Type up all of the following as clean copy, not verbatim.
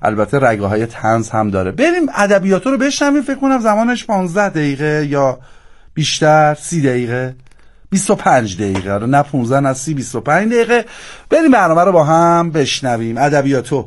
البته رگه‌های طنز هم داره. بریم ادبیات رو بشنویم. فکر کنم زمانش 15 دقیقه یا بیشتر، 30 دقیقه، 25 دقیقه، نه 15 نه 30، 25 دقیقه. بریم برنامه رو با هم بشنویم. ادبیاتو.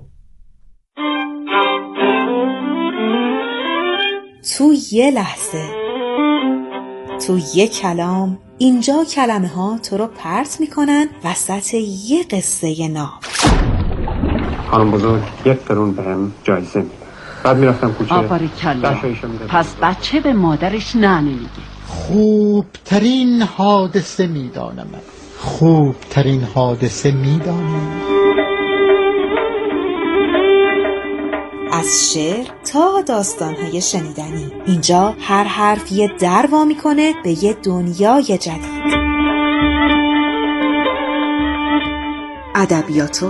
تو یه لحظه، تو یه کلام، اینجا کلمه ها تو رو پرت میکنن وسط یه قصه ناب. خانم بزرگ 1 قرون بهم جایزه میده. بعد میرفتم کوچه. آباریکلا. پس بچه به مادرش نه نمیگه. خوبترین حادثه میدانم، خوبترین حادثه میدانم. از شعر تا داستان‌های شنیدنی، اینجا هر حرف یه در وا میکنه به یه دنیای جدید. ادبیاتو.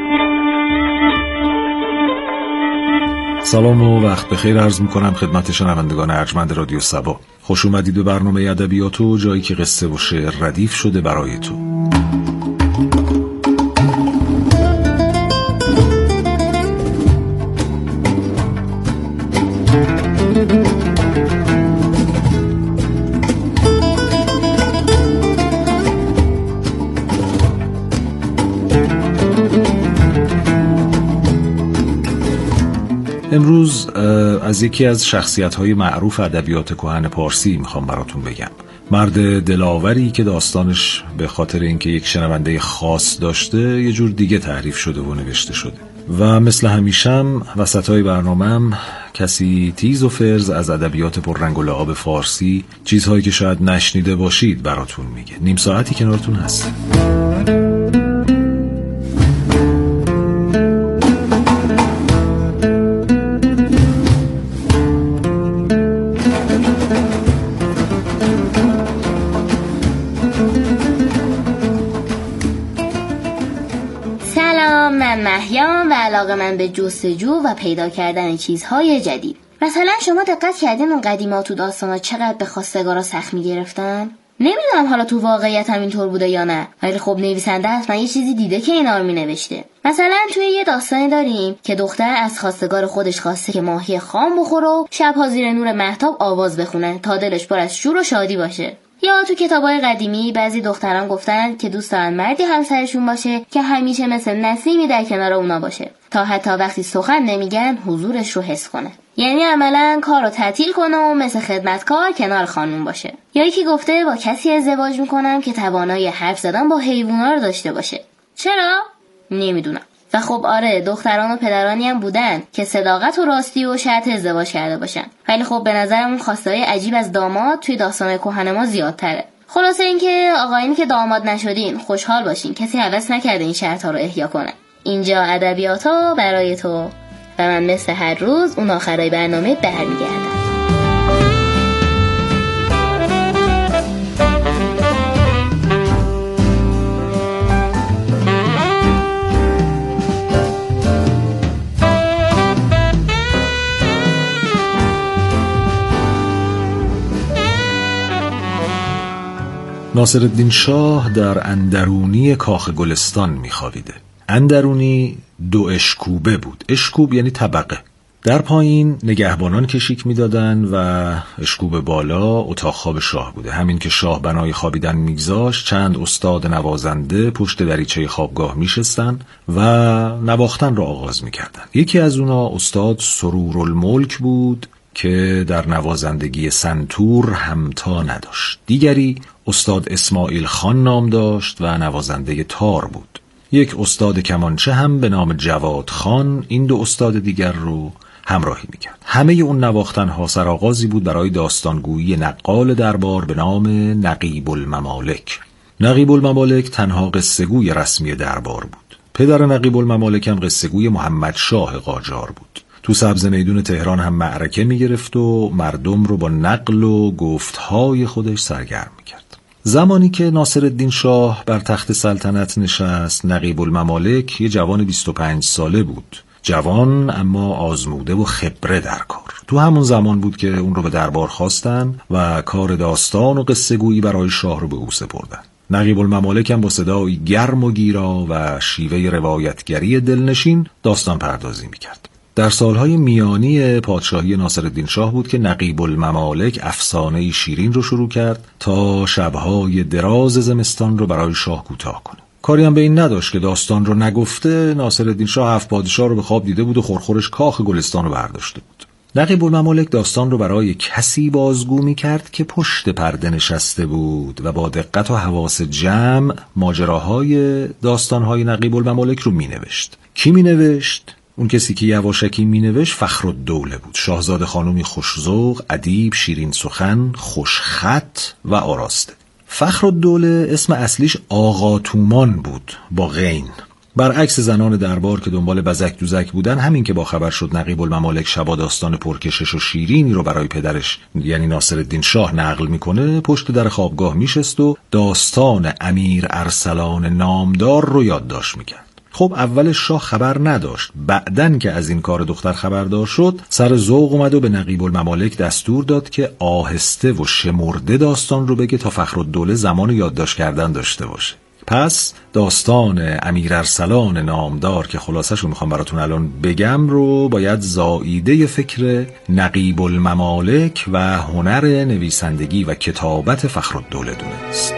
سلام و وقت بخیر عرض میکنم خدمت شنوندگان ارجمند رادیو سبا. خوش اومدید به برنامه ادبیاتو، جایی که قصه و شعر ردیف شده برای تو. امروز از یکی از شخصیت‌های معروف ادبیات کهن پارسی میخوام براتون بگم. مرد دلاوری که داستانش به خاطر اینکه یک شنونده خاص داشته یه جور دیگه تعریف شده و نوشته شده و مثل همیشم وسطای برنامه‌ام کسی تیز و فرز از ادبیات پررنگ و لعاب فارسی چیزهایی که شاید نشنیده باشید براتون میگه. نیم ساعتی کنارتون هست. محیام و علاقه من به جستجو و پیدا کردن چیزهای جدید. مثلا شما دقت کردین اون قدیما تو داستانا چقدر به خواستگارا سخت میگرفتن؟ نمیدونم حالا تو واقعیت هم اینطور بوده یا نه، ولی خب نویسنده حتما یه چیزی دیده که اینا رو مینوشته. مثلا توی یه داستانی داریم که دختر از خواستگار خودش خواسته که ماهی خام بخوره و شبها زیر نور مهتاب آواز بخونه تا دلش پر از شور و شادی باشه. یا تو کتابای قدیمی بعضی دختران گفتن که دوست دارن مردی همسرشون باشه که همیشه مثل نسیمی در کنار اونا باشه تا حتی وقتی سخن نمیگن حضورش رو حس کنه. یعنی عملاً کار رو تعطیل کنه و مثل خدمتکار کنار خانوم باشه. یا یکی گفته با کسی ازدواج میکنم که توانایی حرف زدن با حیوونا رو داشته باشه. چرا؟ نمیدونم. و خب آره، دختران و پدرانی هم بودن که صداقت و راستی و شرط ازدواج کرده باشن، ولی خب به نظرم اون خواستای عجیب از داماد توی داستان‌های کهن ما زیادتره. خلاصه اینکه آقایونی که داماد نشدین خوشحال باشین، کسی هوس نکرده این شرط‌ها رو احیا کنه. اینجا ادبیاتو برای تو و من مثل هر روز اون آخرای برنامه برمیگردم. ناصرالدین شاه در اندرونی کاخ گلستان میخوابیده. اندرونی 2 اشکوبه بود. اشکوب یعنی طبقه. در پایین نگهبانان کشیک میدادن و اشکوب بالا اتاق خواب شاه بوده. همین که شاه بنای خوابیدن میگذاشت چند استاد نوازنده پشت دریچه خوابگاه میشستن و نواختن را آغاز میکردن. یکی از اونا استاد سرورالملک بود که در نوازندگی سنتور همتا نداشت. دیگری استاد اسماعیل خان نام داشت و نوازنده تار بود. یک استاد کمانچه هم به نام جواد خان این 2 استاد دیگر رو همراهی میکرد. همه اون نواختنها سرآغازی بود برای داستانگویی نقال دربار به نام نقیب الممالک. نقیب الممالک تنها قصه‌گوی رسمی دربار بود. پدر نقیب الممالک هم قصه‌گوی محمد شاه قاجار بود. تو سبز میدون تهران هم معرکه میگرفت و مردم رو با نقل و گفتهای خودش سرگرم میکرد. زمانی که ناصرالدین شاه بر تخت سلطنت نشست، نقیب الممالک یه جوان 25 ساله بود. جوان اما آزموده و خبره در کار. تو همون زمان بود که اون رو به دربار خواستن و کار داستان و قصه گویی برای شاه رو به او سپردن. نقیب الممالک هم با صدای گرم و گیرا و شیوه روایتگری دلنشین داستان پردازی میکرد. در سالهای میانی پادشاهی ناصرالدین شاه بود که نقیب الممالک افسانه شیرین رو شروع کرد تا شبهای دراز زمستان رو برای شاه کوتاه کنه. کاری هم به این نداشت که داستان رو نگفته ناصرالدین شاه 7 پادشاه رو به خواب دیده بود و خورخورش کاخ گلستان رو برداشته بود. نقیب الممالک داستان رو برای کسی بازگو می کرد که پشت پرده نشسته بود و با دقت و حواس جمع ماجراهای داستانهای نقیب الممالک رو می نوشت. کی می نوشت؟ اون کسی که یواشکی می نوشت فخرالدوله بود، شاهزاده خانومی خوش‌ذوق، ادیب، شیرین سخن، خوشخط و آراسته. فخرالدوله اسم اصلیش آقا تومان بود با غین. برعکس زنان دربار که دنبال بزک دوزک بودن، همین که با خبر شد نقیب الممالک شبا داستان پرکشش و شیرینی رو برای پدرش یعنی ناصرالدین شاه نقل میکنه، پشت در خوابگاه میشست و داستان امیر ارسلان نامدار رو یادداشت میکرد. خب اولش شاه خبر نداشت، بعدن که از این کار دختر خبردار شد سر ذوق اومد و به نقیب الممالک دستور داد که آهسته و شمرده داستان رو بگه تا فخرالدوله زمان یادداشت کردن داشته باشه. پس داستان امیر ارسلان نامدار که خلاصش رو میخوام براتون الان بگم رو باید زائیده فکر نقیب الممالک و هنر نویسندگی و کتابت فخرالدوله دونست.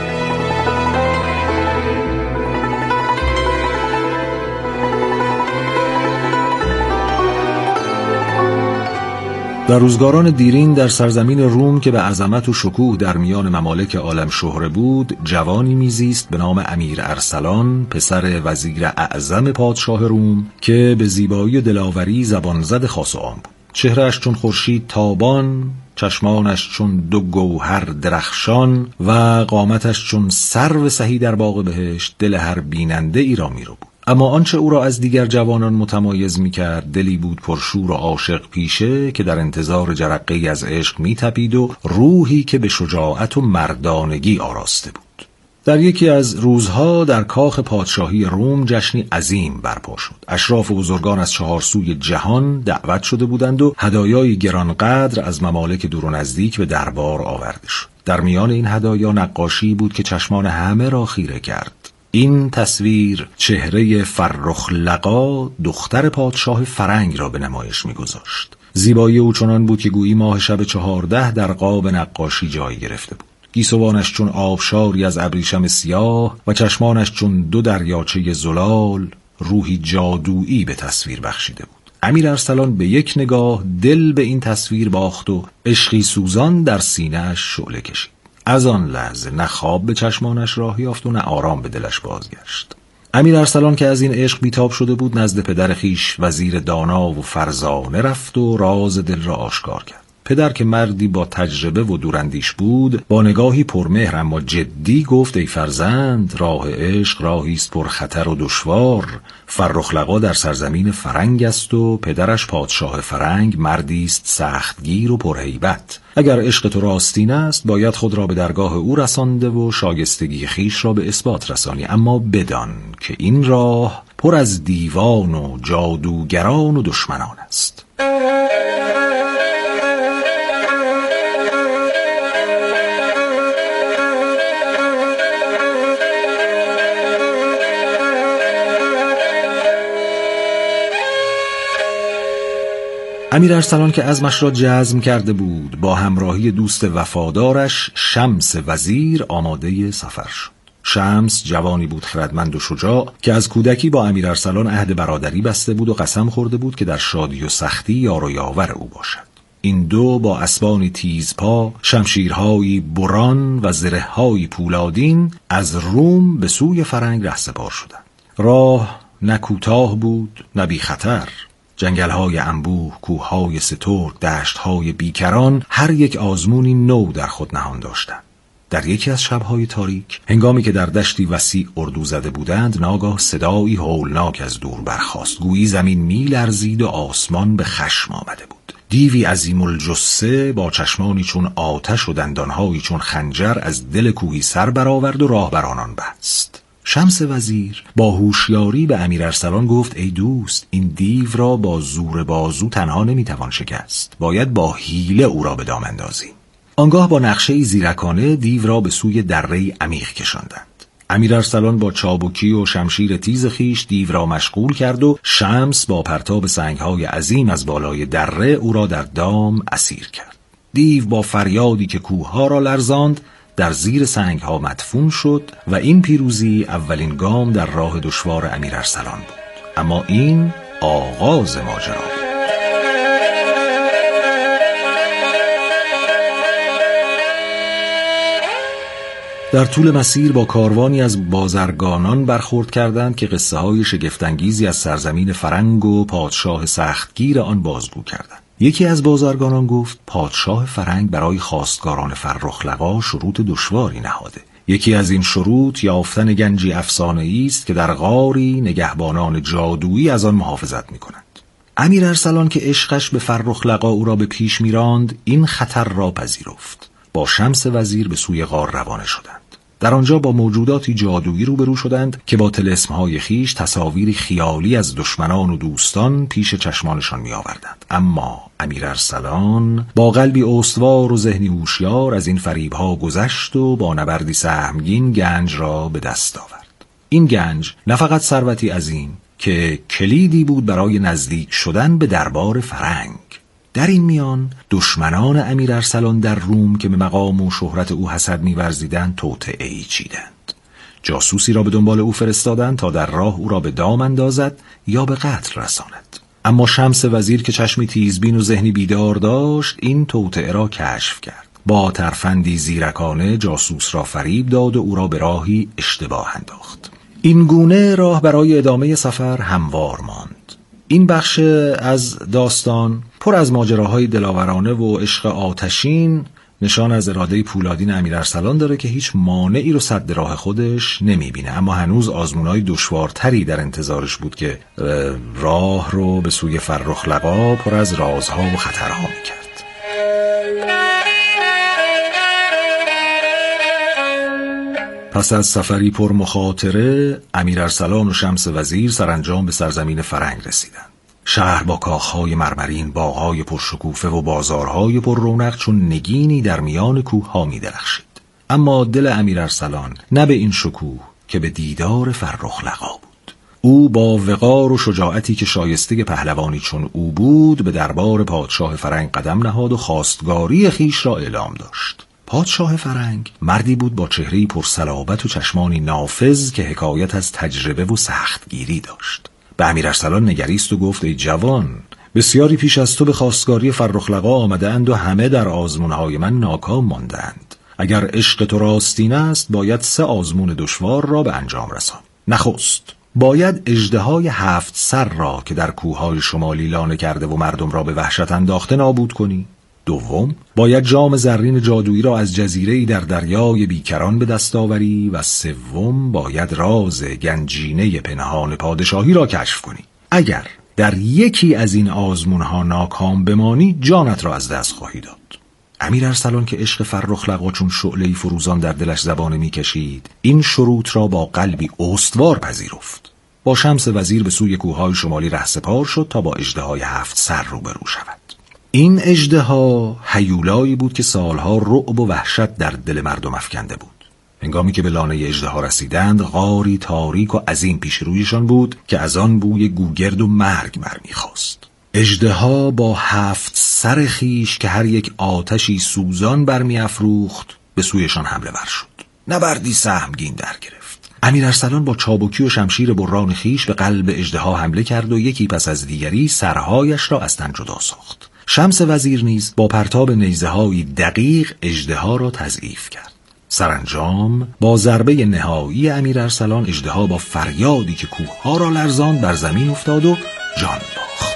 در روزگاران دیرین در سرزمین روم که به عظمت و شکوه در میان ممالک عالم شهره بود، جوانی میزیست به نام امیر ارسلان، پسر وزیر اعظم پادشاه روم که به زیبایی و دلاوری زبان زد خاص و عام بود. چهرهش چون خورشید تابان، چشمانش چون 2 گوهر درخشان و قامتش چون سرو سهی در باغ بهشت دل هر بیننده ای را میرو بود. اما آنچه او را از دیگر جوانان متمایز می‌کرد دلی بود پرشور و عاشق پیشه که در انتظار جرقه‌ای از عشق می‌تپید و روحی که به شجاعت و مردانگی آراسته بود. در یکی از روزها در کاخ پادشاهی روم جشنی عظیم برپا شد. اشراف و بزرگان از 4 سوی جهان دعوت شده بودند و هدایای گرانقدر از ممالک دور و نزدیک به دربار آورده شد. در میان این هدایا نقاشی بود که چشمان همه را خیره کرد. این تصویر چهره فرخ لقا دختر پادشاه فرنگ را به نمایش می‌گذاشت. زیبایی او چنان بود که گویی ماه شب 14 در قاب نقاشی جای گرفته بود. گیسوانش چون آبشاری از ابریشم سیاه و چشمانش چون 2 دریاچه زلال روحی جادویی به تصویر بخشیده بود. امیر ارسلان به یک نگاه دل به این تصویر باخت و عشقی سوزان در سینه‌اش شعله کشید. از آن لحظه نه خواب به چشمانش راه یافت و نه آرام به دلش بازگشت. امیر ارسلان که از این عشق بیتاب شده بود نزد پدر خیش وزیر دانا و فرزانه رفت و راز دل را آشکار کرد. پدر که مردی با تجربه و دوراندیش بود با نگاهی پرمهر اما جدی گفت: ای فرزند، راه عشق راهی است پر خطر و دشوار. فرخ لقا در سرزمین فرنگ است و پدرش پادشاه فرنگ مردی است سختگیر و پرهیبت. اگر عشق تو راستین است باید خود را به درگاه او رسانده و شایستگی خیش را به اثبات رسانی، اما بدان که این راه پر از دیوان و جادوگران و دشمنان است. امیر ارسلان که عزمش را جزم کرده بود با همراهی دوست وفادارش شمس وزیر آماده سفر شد. شمس جوانی بود خردمند و شجاع که از کودکی با امیر ارسلان عهد برادری بسته بود و قسم خورده بود که در شادی و سختی یار و یاور او باشد. این دو با اسبانی تیزپا، شمشیرهایی بران و زره‌های پولادین از روم به سوی فرنگ رهسپار شدند. راه نه کوتاه بود نه بی خطر. جنگل‌های انبوه، کوه‌های سترگ، دشت‌های بیکران هر یک آزمونی نو در خود نهان داشتند. در یکی از شب‌های تاریک، هنگامی که در دشتی وسیع اردو زده بودند، ناگاه صدایی هولناک از دور برخاست. گویی زمین می‌لرزید و آسمان به خشم آمده بود. دیوی عظیم الجثه با چشمانی چون آتش و دندان‌هایی چون خنجر از دل کوهی سر برآورد و راه بر آنان بست. شمس وزیر با هوشیاری به امیر ارسلان گفت: ای دوست، این دیو را با زور بازو تنها نمیتوان شکست، باید با حیله او را به دام اندازیم. آنگاه با نقشه زیرکانه دیو را به سوی دره عمیق کشاندند. امیر ارسلان با چابکی و شمشیر تیز خیش دیو را مشغول کرد و شمس با پرتاب سنگهای عظیم از بالای دره او را در دام اسیر کرد. دیو با فریادی که کوهها را لرزاند در زیر سنگها مدفون شد و این پیروزی اولین گام در راه دشوار امیر ارسلان بود. اما این آغاز ماجرا بود. در طول مسیر با کاروانی از بازرگانان برخورد کردند که قصه های شگفت‌انگیزی از سرزمین فرنگ و پادشاه سختگیر آن بازگو کردند. یکی از بازرگانان گفت پادشاه فرنگ برای خواستگاران فرخ لقا شروط دشواری نهاده. یکی از این شروط یافتن گنجی افسانه‌ای است که در غاری نگهبانان جادویی از آن محافظت می‌کنند. امیر ارسلان که عشقش به فرخ لقا او را به پیش می‌راند، این خطر را پذیرفت. با شمس وزیر به سوی غار روانه شدند. در آنجا با موجوداتی جادویی روبرو شدند که با طلسم‌های خیش تصاویری خیالی از دشمنان و دوستان پیش چشمانشان می‌آوردند. اما امیر ارسلان با قلبی استوار و ذهنی هوشیار از این فریب‌ها گذشت و با نبردی سهمگین گنج را به دست آورد. این گنج نه فقط ثروتی عظیم که کلیدی بود برای نزدیک شدن به دربار فرنگ. در این میان دشمنان امیر ارسلان در روم که به مقام و شهرت او حسد می‌ورزیدند توطئه‌ای چیدند. جاسوسی را به دنبال او فرستادند تا در راه او را به دام اندازد یا به قتل رساند. اما شمس وزیر که چشمی تیزبین و ذهنی بیدار داشت این توطئه را کشف کرد. با ترفندی زیرکانه جاسوس را فریب داد و او را به راهی اشتباه انداخت. این گونه راه برای ادامه سفر هموار ماند. این بخش از داستان پر از ماجراهای دلاورانه و عشق آتشین نشان از اراده پولادین امیر ارسلان داره که هیچ مانعی رو سد راه خودش نمیبینه، اما هنوز آزمونهای دشوارتری در انتظارش بود که راه رو به سوی فرخ لقا پر از رازها و خطرها میکرد. پس از سفری پر مخاطره امیر ارسلان و شمس وزیر سرانجام به سرزمین فرنگ رسیدند. شهر با کاخهای مرمرین، باغهای پرشکوفه و بازارهای پر رونق چون نگینی در میان کوهها می درخشید. اما دل امیر ارسلان نه به این شکوه که به دیدار فرخ لقا بود. او با وقار و شجاعتی که شایسته پهلوانی چون او بود به دربار پادشاه فرنگ قدم نهاد و خواستگاری خیش را اعلام داشت. پادشاه فرنگ مردی بود با چهره‌ای پرصلابت و چشمانی نافذ که حکایت از تجربه و سختگیری داشت. به امیر ارسلان نگریست و گفت ای جوان، بسیاری پیش از تو به خواستگاری فرخ لقا آمدند و همه در آزمونهای من ناکام ماندند. اگر عشق تو راستین است باید 3 آزمون دشوار را به انجام رسان. نخست باید اژدهای 7 سر را که در کوههای شمالی لانه کرده و مردم را به وحشت انداخته نابود کنی. دوم باید جام زرین جادویی را از جزیره‌ای در دریای بیکران به دست آوری و سوم باید راز گنجینه پنهان پادشاهی را کشف کنی. اگر در یکی از این آزمونها ناکام بمانی جانت را از دست خواهی داد. امیر ارسلان که عشق فرخ لقا چون شعله‌ای فروزان در دلش زبانه می‌کشید این شروط را با قلبی استوار پذیرفت. با شمس وزیر به سوی کوههای شمالی رهسپار شد تا با اژدهای 7 سر روبرو شود. این اژدها هیولایی بود که سالها رعب و وحشت در دل مردم افکنده بود. هنگامی که به لانه اژدها رسیدند غاری تاریک و عظیم پیش رویشان بود که از آن بوی گوگرد و مرگ برمیخاست. اژدها با 7 سر خیش که هر یک آتشی سوزان برمیافروخت به سویشان حمله ور شد. نبردی سهمگین در گرفت. امیر ارسلان با چابکی و شمشیر بران خیش به قلب اژدها حمله کرد و یکی پس از دیگری سرهایش را از تن جدا ساخت. شمس وزیر نیز با پرتاب نیزه‌های دقیق اژدها را تضعیف کرد. سرانجام با ضربه نهایی امیر ارسلان اژدها با فریادی که کوهها را لرزاند بر زمین افتاد و جان باخت.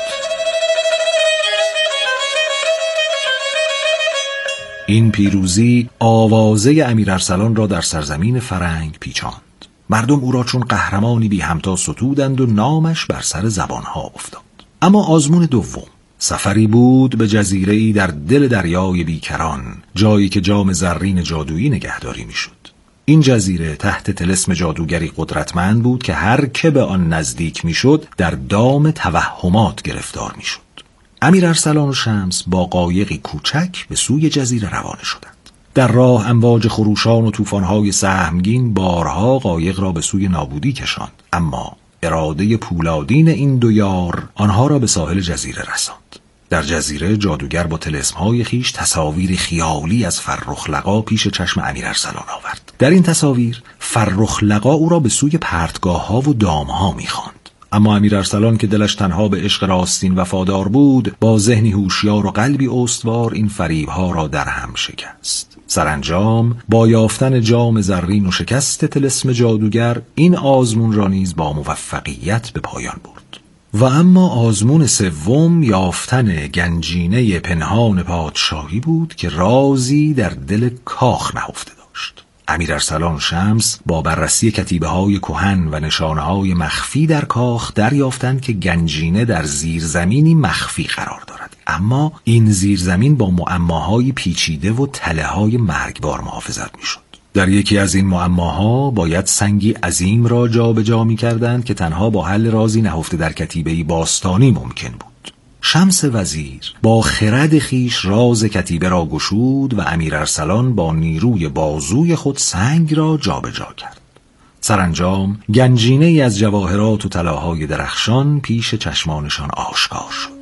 این پیروزی آوازه امیر ارسلان را در سرزمین فرنگ پیچاند. مردم او را چون قهرمانی بی همتا ستودند و نامش بر سر زبانها افتاد. اما آزمون دوم سفری بود به جزیره‌ای در دل دریای بیکران، جایی که جام زرین جادویی نگهداری میشد. این جزیره تحت طلسم جادوگری قدرتمند بود که هر که به آن نزدیک میشد در دام توهمات گرفتار میشد. امیر ارسلان و شمس با قایقی کوچک به سوی جزیره روانه شدند. در راه امواج خروشان و طوفان‌های سهمگین بارها قایق را به سوی نابودی کشاند، اما اراده پولادین این دو یار آنها را به ساحل جزیره رساند. در جزیره جادوگر با طلسم‌های خیش تصاویر خیالی از فرخ لقا پیش چشم امیر ارسلان آورد. در این تصاویر فرخ لقا او را به سوی پرتگاه‌ها و دام‌ها می‌خواند. اما امیر ارسلان که دلش تنها به عشق راستین وفادار بود، با ذهنی هوشیار و قلبی استوار این فریب‌ها را در هم شکست. سرانجام با یافتن جام زرین و شکست طلسم جادوگر، این آزمون را نیز با موفقیت به پایان برد. و اما آزمون سوم یافتن گنجینه پنهان پادشاهی بود که رازی در دل کاخ نهفته داشت. امیر ارسلان شمس با بررسی کتیبه‌های کهن و نشانه‌های مخفی در کاخ دریافتند که گنجینه در زیرزمینی مخفی قرار دارد، اما این زیرزمین با معماهای پیچیده و تله‌های مرگبار محافظت می‌شد. در یکی از این معماها باید سنگی عظیم را جابجا می‌کردند که تنها با حل رازی نهفته در کتیبه‌ای باستانی ممکن بود. شمس وزیر با خرد خیش راز کتیبه را گشود و امیر ارسلان با نیروی بازوی خود سنگ را جابجا کرد. سرانجام گنجینه‌ای از جواهرات و طلاهای درخشان پیش چشمانشان آشکار شد.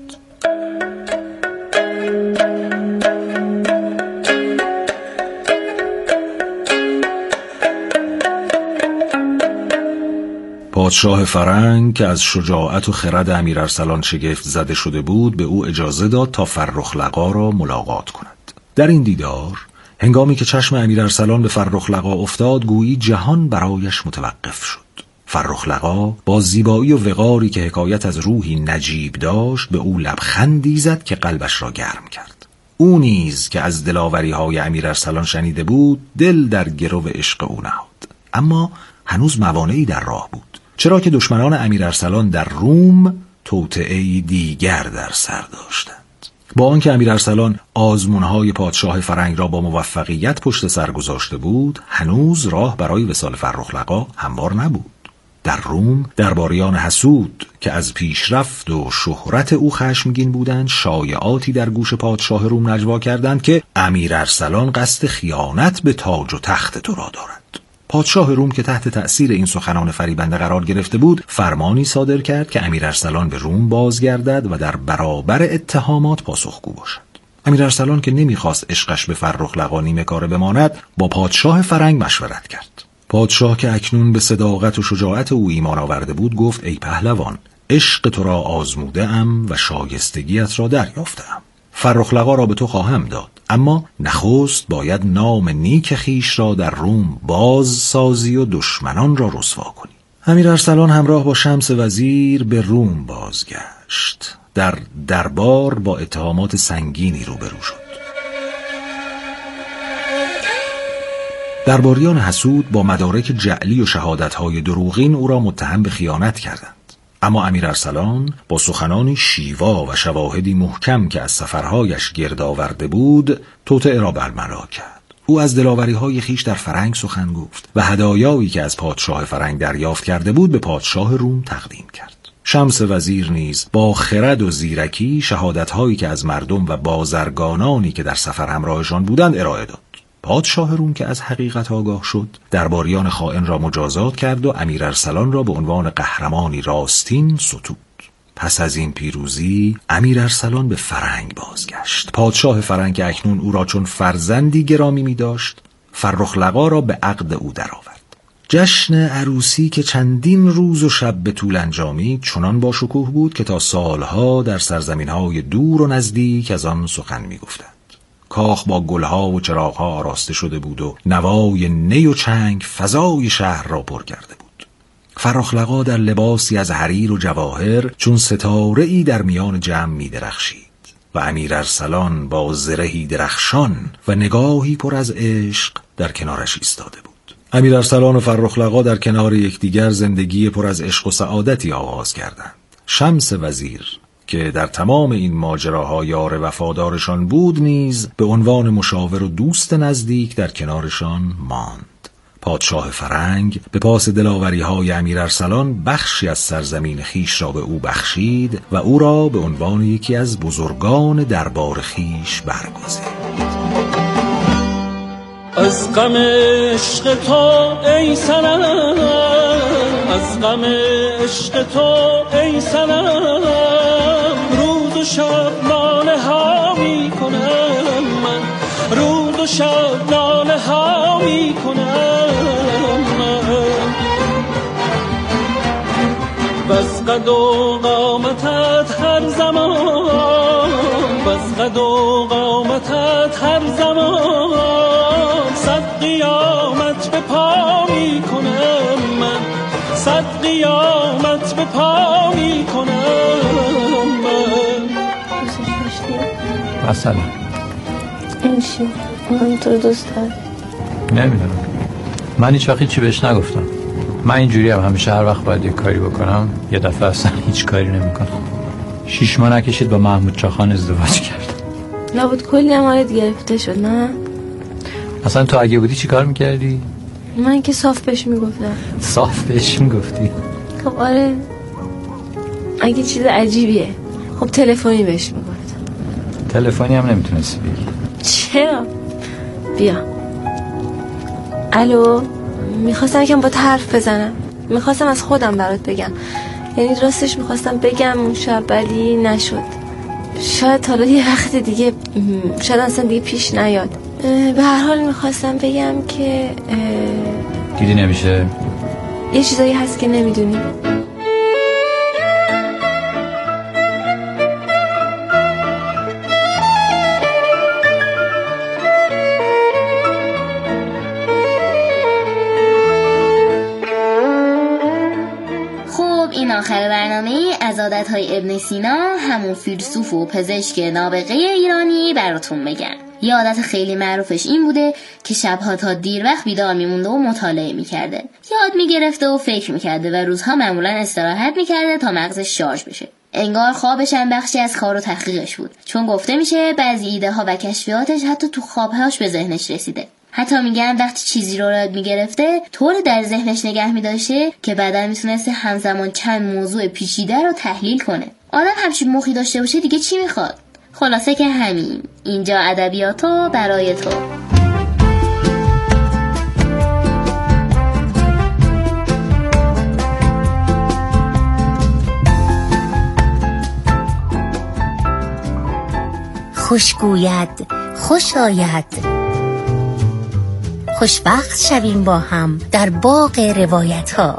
پادشاه فرنگ که از شجاعت و خرد امیر ارسلان شگفت زده شده بود، به او اجازه داد تا فرخ لقا را ملاقات کند. در این دیدار هنگامی که چشم امیر ارسلان به فرخ لقا افتاد، گویی جهان برایش متوقف شد. فرخ لقا با زیبایی و وقاری که حکایت از روحی نجیب داشت، به او لبخندی زد که قلبش را گرم کرد. او نیز که از دلاوری‌های امیر ارسلان شنیده بود، دل در گرو عشق او نهاد. اما هنوز موانعی در راه بود، چرا که دشمنان امیر ارسلان در روم توطئه‌ای دیگر در سر داشتند. با آنکه امیر ارسلان آزمون‌های پادشاه فرنگ را با موفقیت پشت سر گذاشته بود، هنوز راه برای وصال فرخ لقا هموار نبود. در روم درباریان حسود که از پیشرفت و شهرت او خشمگین بودند، شایعاتی در گوش پادشاه روم نجوا کردند که امیر ارسلان قصد خیانت به تاج و تخت تو را دارد. پادشاه روم که تحت تأثیر این سخنان فریبنده قرار گرفته بود، فرمانی صادر کرد که امیر ارسلان به روم بازگردد و در برابر اتهامات پاسخگو باشد. امیر ارسلان که نمیخواست عشقش به فرخ لقا نیمه کاره بماند، با پادشاه فرنگ مشورت کرد. پادشاه که اکنون به صداقت و شجاعت او ایمان آورده بود، گفت: ای پهلوان، عشق تو را آزموده ام و شایستگیت را دریافتم. فرخ لقا را به تو خواهم داد، اما نخست باید نام نیک خیش را در روم باز سازی و دشمنان را رسوا کنی. امیر ارسلان همراه با شمس وزیر به روم بازگشت. در دربار با اتهامات سنگینی روبرو شد. درباریان حسود با مدارک جعلی و شهادت‌های دروغین او را متهم به خیانت کردند. اما امیر ارسلان با سخنانی شیوا و شواهدی محکم که از سفرهایش گرد آورده بود، توطئه را برملا کرد. او از دلاوری‌های خیش در فرنگ سخن گفت و هدایایی که از پادشاه فرنگ دریافت کرده بود به پادشاه روم تقدیم کرد. شمس وزیر نیز با خرد و زیرکی شهادت‌هایی که از مردم و بازرگانانی که در سفر همراهشان بودند ارائه داد. پادشاه روم که از حقیقت آگاه شد، درباریان خائن را مجازات کرد و امیر ارسلان را به عنوان قهرمانی راستین ستود. پس از این پیروزی امیر ارسلان به فرنگ بازگشت. پادشاه فرنگ که اکنون او را چون فرزندی گرامی می داشت، فرخ لقا را به عقد او درآورد. جشن عروسی که چندین روز و شب به طول انجامید، چنان با شکوه بود که تا سالها در سرزمین‌های دور و نزدیک از آن سخن می گفتند. کاخ با گلها و چراغها آراسته شده بود و نوای نی و چنگ فضای شهر را پر کرده بود. فرخ لقا در لباسی از حریر و جواهر چون ستاره‌ای در میان جمع می درخشید و امیر ارسلان با زرهی درخشان و نگاهی پر از عشق در کنارش ایستاده بود. امیر ارسلان و فرخ لقا در کنار یکدیگر زندگی پر از عشق و سعادتی آغاز کردند. شمس وزیر که در تمام این ماجراها یار وفادارشان بود، نیز به عنوان مشاور و دوست نزدیک در کنارشان ماند. پادشاه فرنگ به پاس دلاوری‌های امیر ارسلان بخشی از سرزمین خیش را به او بخشید و او را به عنوان یکی از بزرگان دربار خیش برگزید. از غم عشق تو ای صنم، از غم عشق تو ای صنم، روز و شب ناله ها می کنم من، روز و شب ناله ها می کنم من. بس قد و قامتت هر زمان، بس قد و قامتت هر زمان، صد قیامت به پا می کنم من، صد قیامت به پا می کنم من. مثلا این چی؟ من تو دوست دارم. نمیدونم، من هیچ وقت چی بهش نگفتم. من اینجوری هم همیشه هر وقت باید یه کاری بکنم یه دفعه اصلا هیچ کاری نمیکنم. 6 ماه نکشید با محمود چاخان ازدواج کرد. لابد کلی هم حالت گرفته شد نه؟ اصلا تو اگه بودی چی کار میکردی؟ من که صاف بهش میگفتم. صاف بهش میگفتی؟ خب آره، اگه چیز عجیبیه خب تلفنی بهش میگفتم. تلفنی هم نمیتونستی بگی؟ چرا؟ بیا. الو، میخواستم یکم با حرف بزنم، میخواستم از خودم برات بگم، یعنی راستش میخواستم بگم اون شب ولی نشد. شاید حالا یه وقت دیگه، شاید اصلا دیگه پیش نیاد. به هر حال میخواستم بگم که دیدی نمیشه، یه چیزایی هست که نمیدونی. این آخر برنامه از عادتهای ابن سینا، همون فیلسوف و پزشک نابغه ایرانی براتون بگم. یه عادت خیلی معروفش این بوده که شبها تا دیر وقت بیدار میمونده و مطالعه میکرده، یاد میگرفته و فکر میکرده و روزها معمولا استراحت میکرده تا مغزش شارژ بشه. انگار خوابش هم بخشی از کار و تحقیقش بود، چون گفته میشه بعضی ایده ها و کشفیاتش حتی تو خوابهاش به ذهنش رسیده. حتی میگن وقتی چیزی رو یاد میگرفته طور در ذهنش نگه میداشته که بعدا میتونسته همزمان چند موضوع پیچیده رو تحلیل کنه. آدم همچین مخی داشته باشه دیگه چی میخواد؟ خلاصه که همین، اینجا ادبیاتو برای تو. خوشگوید خوش آید، خوشبخت شویم با هم در باغ روایت ها.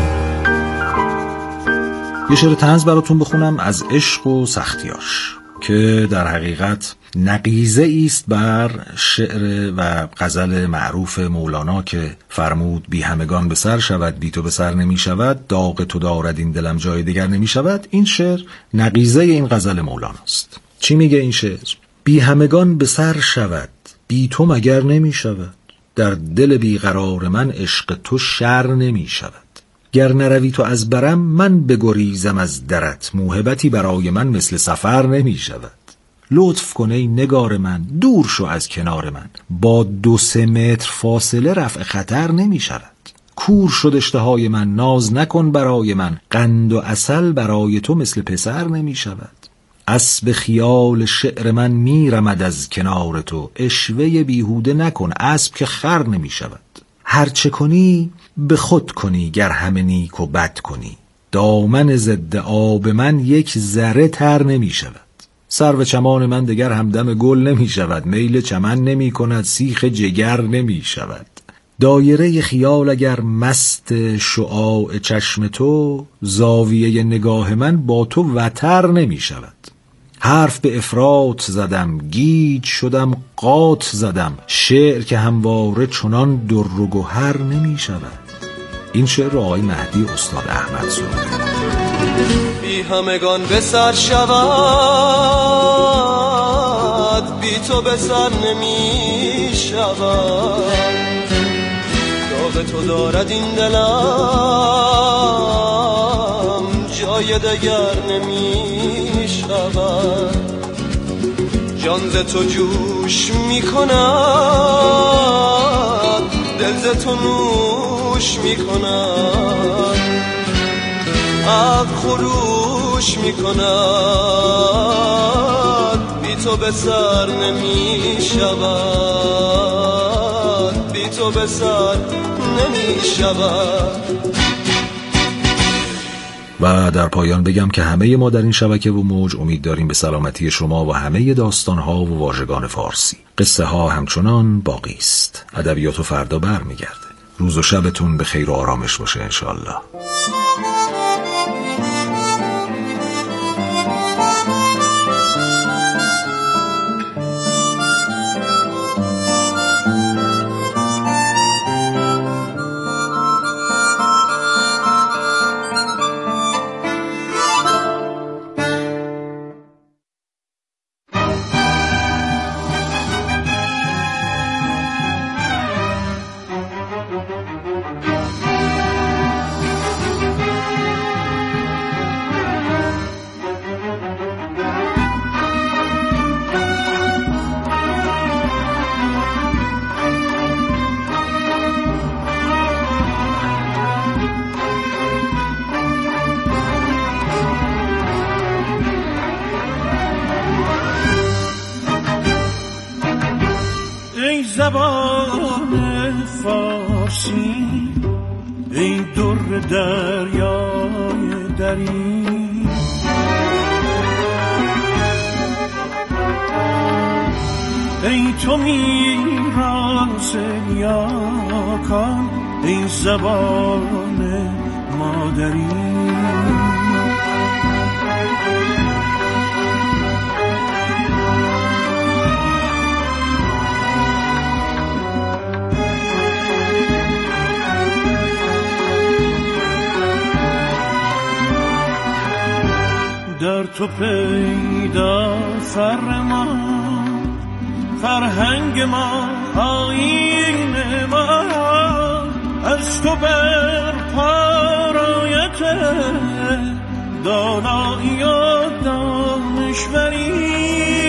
یه شعر طنز براتون بخونم از عشق و سختیاش که در حقیقت نقیضه است بر شعر و غزل معروف مولانا که فرمود بی همگان به سر شود، بی تو به سر نمی شود، داغ تو دارد این دلم جای دیگر نمی شود. این شعر نقیضه این غزل مولانا است. چی میگه این شعر؟ بی همگان به سر شود، بی تو مگر نمی شود، در دل بیقرار من عشق تو شر نمی شود. گر نروی تو از برم من بگریزم از درت، موهبتی برای من مثل سفر نمی شود. لطف کن ای نگار من دور شو از کنار من، با 2-3 متر فاصله رفع خطر نمی شود. کور شد اشتهای من ناز نکن برای من، قند و عسل برای تو مثل پسر نمی شود. اسب خیال شعر من میرمد از کنار تو، اشوه بیهوده نکن اسب که خر نمی شود. هر چه کنی به خود کنی گر همه نیک و بد کنی، دامن ضد آب من یک ذره تر نمی شود. سرو چمان من دگر همدم گل نمی شود، میل چمن نمی کند سیخ جگر نمی شود. دایره خیال اگر مست شعاع چشم تو، زاویه نگاه من با تو وتر نمی شود. حرف به افراط زدم گیج شدم قات زدم، شعر که همواره چنان در و گوهر نمی شود. این شعر رو آقای مهدی استاد احمد سروده. بی همگان به سر شود، بی تو به سر نمی شود، داغ تو دارد این دلم جای دگر نمی شود. جان ز تو جوش می کند، دل ز تو نوش می کند، عقل خروش می کند، بی تو به سر نمی شود. تو به سر نمی شود. و در پایان بگم که همه ما در این شبکه و موج امید داریم به سلامتی شما و همه داستان‌ها و واژگان فارسی. قصه ها همچنان باقی است. ادبیات و فردا برمیگرده. روز و شبتون به خیر و آرامش باشه انشالله. زبان فارسی ای در دریای دری، ای تو میراث نیاکان، ای زبان مادری. در تو پیدا فر ما، فرهنگ ما، آیین ما، از تو بر پارایت دانایی و دانشوری.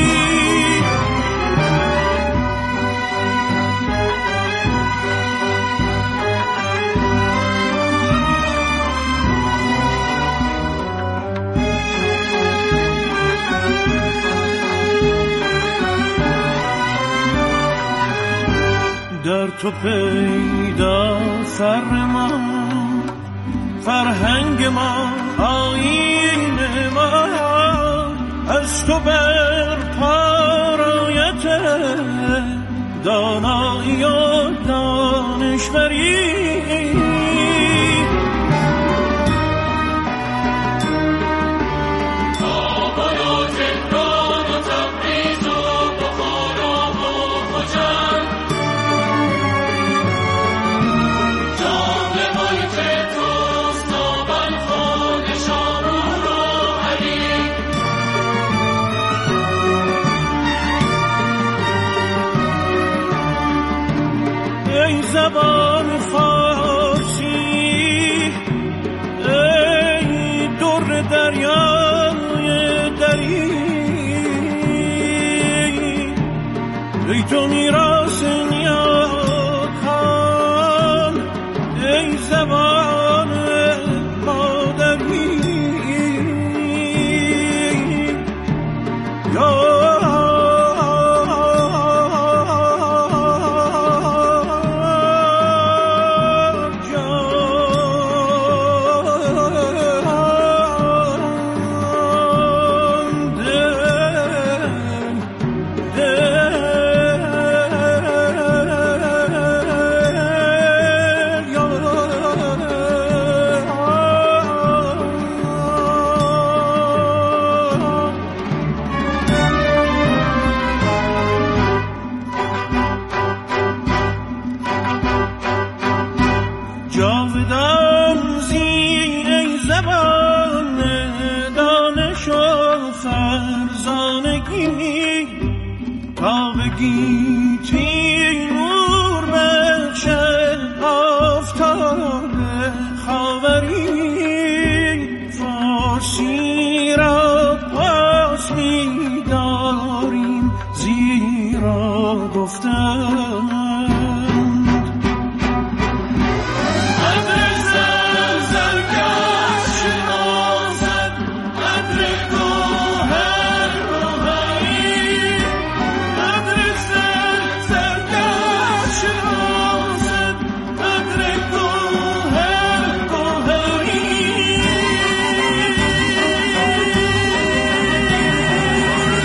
در تو پیدا فر ما، فرهنگ ما، آیین ما، از تو بر پارایت دانایی و دانشوری. زبان فارسی ای در دریای دری، ای تو میراث نیاکان، ای زبان مادری. جاودان زی ای زبان دانش و فرزانگی، تا بگیتی نور بخشد آفتاب خاوری. فارسی را پاس می داریم زیرا گفتن